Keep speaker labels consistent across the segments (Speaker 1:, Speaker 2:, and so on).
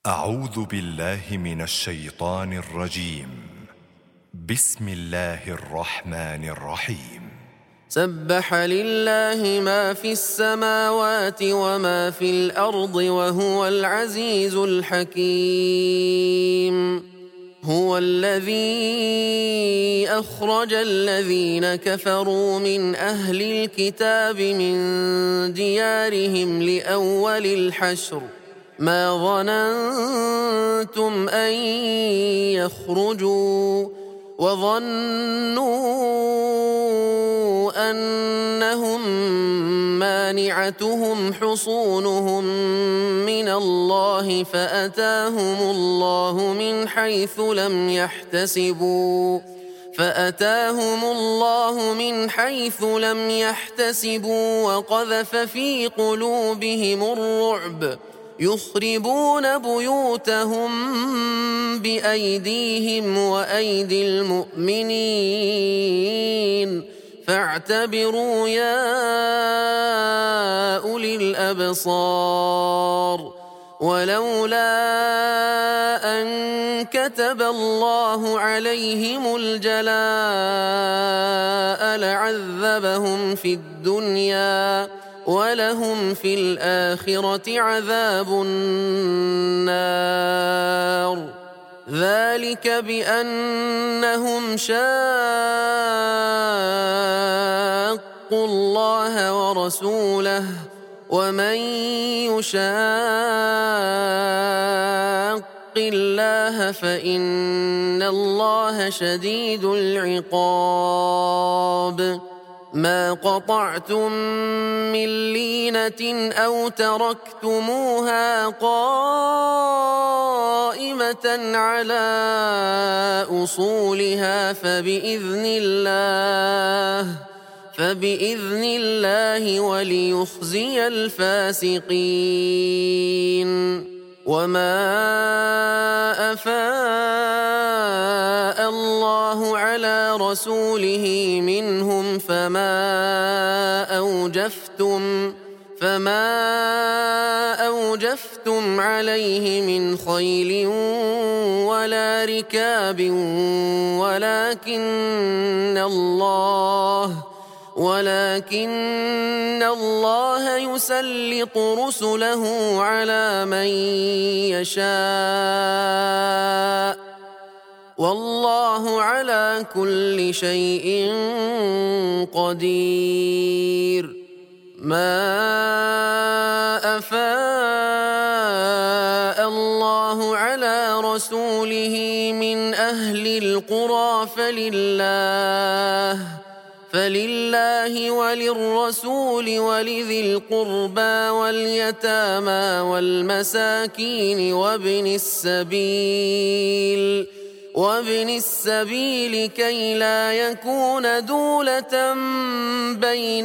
Speaker 1: أعوذ بالله من الشيطان الرجيم. بسم الله الرحمن الرحيم.
Speaker 2: سبح لله ما في السماوات وما في الأرض وهو العزيز الحكيم. هو الذي أخرج الذين كفروا من أهل الكتاب من ديارهم لأول الحشر ما ظننتم أن يخرجوا وظنوا أنهم مانعتهم حصونهم من الله فأتاهم الله من حيث لم يحتسبوا وقذف في قلوبهم الرعب يخربون بيوتهم بأيديهم وأيدي المؤمنين فاعتبروا يا أولي الأبصار. ولولا أن كتب الله عليهم الجلاء لعذبهم في الدنيا ولهم في الآخرة عذاب النار. ذلك بأنهم شاقوا الله ورسوله ومن يشاق الله فإن الله شديد العقاب. ما قطعتم من لينة أو تركتموها قائمة على أصولها فبإذن الله وليخزي الفاسقين. وما أفاء الله على رسوله منهم فما أوجفتم عليه من خيل ولا ركاب ولكن الله يسلط رسله على من يشاء والله على كل شيء قدير. ما أفاء الله على رسوله من أهل القرى فلله وللرسول ولذي القربى واليتامى والمساكين وابن السبيل كي لا يكون دولة بين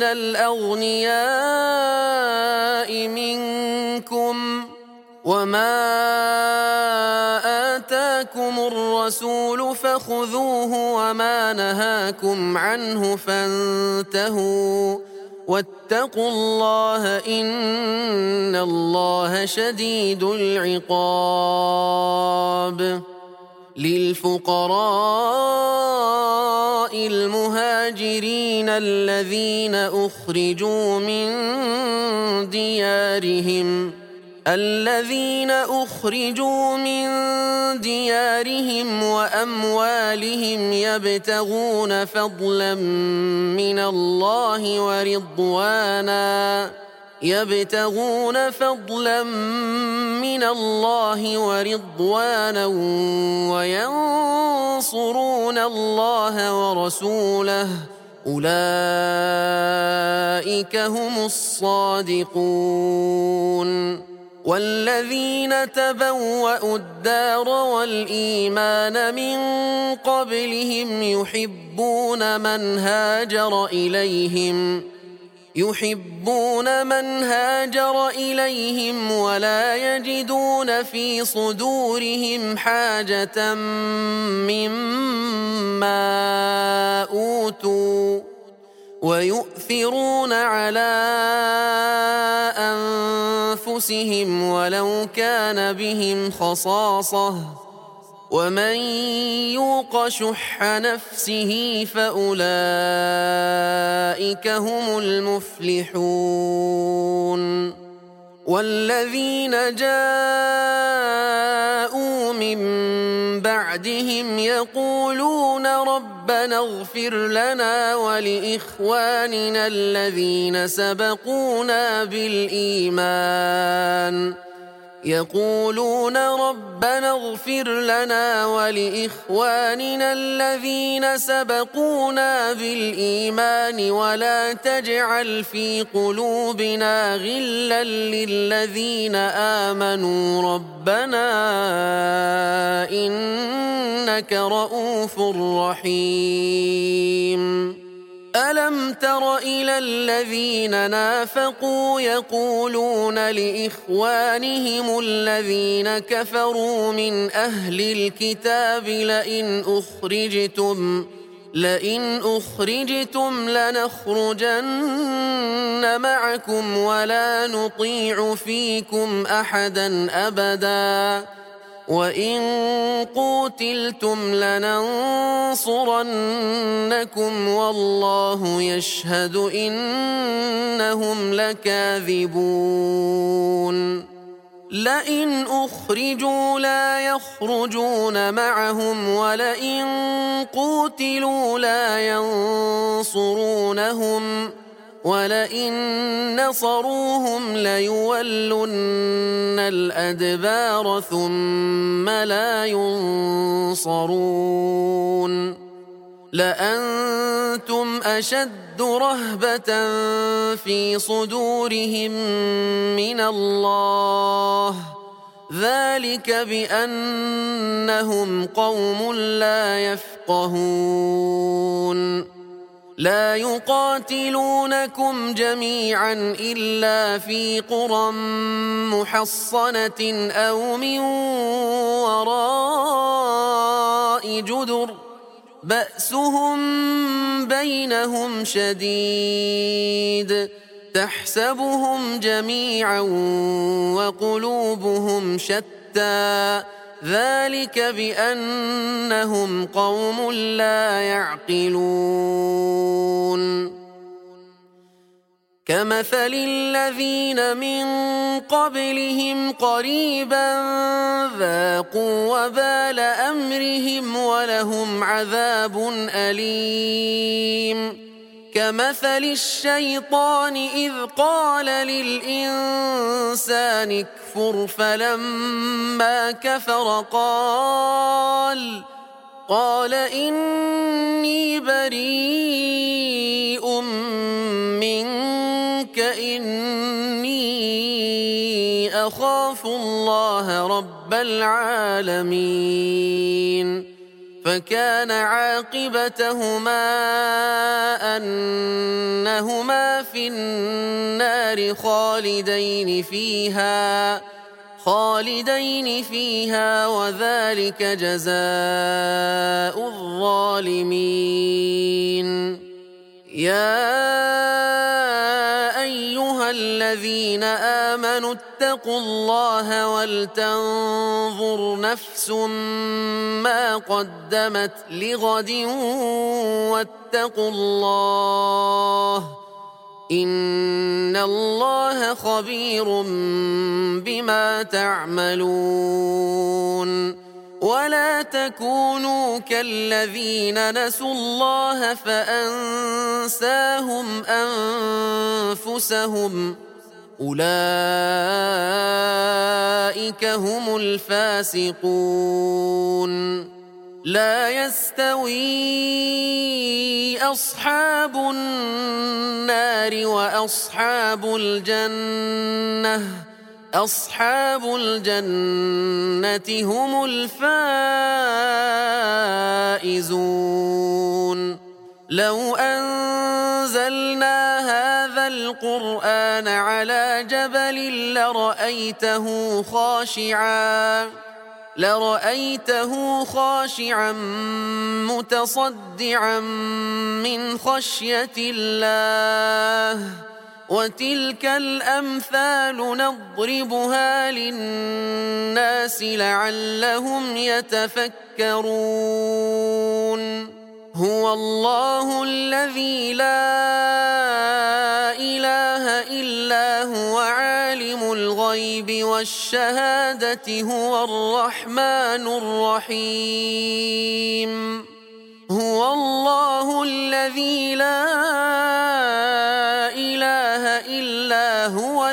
Speaker 2: الأغنياء منكم. وما آتاكم الرسول فخذوه وما نهاكم عنه فانتهوا واتقوا الله إن الله شديد العقاب. للفقراء المهاجرين الذين أخرجوا من ديارهم وأموالهم يبتغون فضلا من الله ورضوانا وينصرون الله ورسوله أولئك هم الصادقون. والذين تبوأوا الدار والإيمان من قبلهم يحبون من هاجر إليهم ولا يجدون في صدورهم حاجة مما أوتوا ويؤثرون على أنفسهم ولو كان بهم خصاصة ومن يوق شح نفسه فأولئك هم المفلحون والذين جاءوا من بعدهم يقولون ربنا اغفر لنا ولإخواننا الذين سبقونا بالإيمان يقولون ربنا اغفر لنا ولإخواننا الذين سبقونا بالإيمان ولا تجعل في قلوبنا غلا للذين آمنوا ربنا إنك رؤوف رحيم ألم تر إلى الذين نافقوا يقولون لإخوانهم الذين كفروا من أهل الكتاب لئن أخرجتم لنخرجن معكم ولا نطيع فيكم أحدا أبدا وإن قوتلتم لننصرنكم والله يشهد إنهم لكاذبون لئن أخرجوا لا يخرجون معهم ولئن قوتلوا لا ينصرونهم ولئن نصروهم ليولن الأدبار ثم لا ينصرون لأنتم أشد رهبة في صدورهم من الله ذلك بأنهم قوم لا يفقهون لا يقاتلونكم جميعا إلا في قرى محصنة أو من وراء جدر بأسهم بينهم شديد تحسبهم جميعا وقلوبهم شتى ذلك بأنهم قوم لا يعقلون كمثل الذين من قبلهم قريبا ذاقوا وبال أمرهم ولهم عذاب أليم كمثل الشيطان إذ قال للإنسان اكفر فلما كفر قال إني بريء منك إني أخاف الله رب العالمين فكان عاقبتهما أنهما في النار خالدين فيها وذلك جزاء الظالمين يا أيها الذين آمنوا اتقوا الله ولتنظر نفس ما قدمت لغد واتقوا الله إن الله خبير بما تعملون ولا تكونوا كالذين نسوا الله فأنساهم أنفسهم أولئك هم الفاسقون لا يستوي أصحاب النار وأصحاب الجنة أصحاب الجنة هم الفائزون لو أنزلنا هذا القرآن على جبل لرأيته لرأيته خاشعا متصدعا من خشية الله. وتلك الأمثال نضربها للناس لعلهم يتفكرون. هو الله الذي لا إله إلا هو عالم الغيب والشهادة هو الرحمن الرحيم. هو الله الذي لا إله إلا هو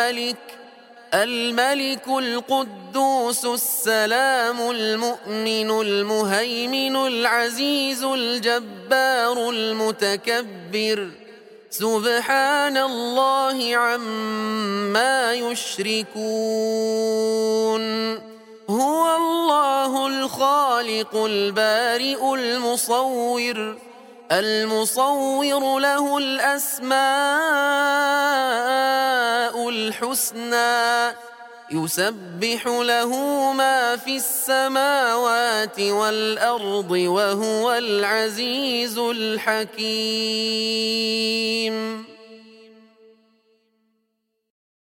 Speaker 2: الملك القدوس السلام المؤمن المهيمن العزيز الجبار المتكبر. سبحان الله عما يشركون. هو الله الخالق البارئ المصور له الأسماء الحسنى يسبح له ما في السماوات والأرض وهو العزيز الحكيم.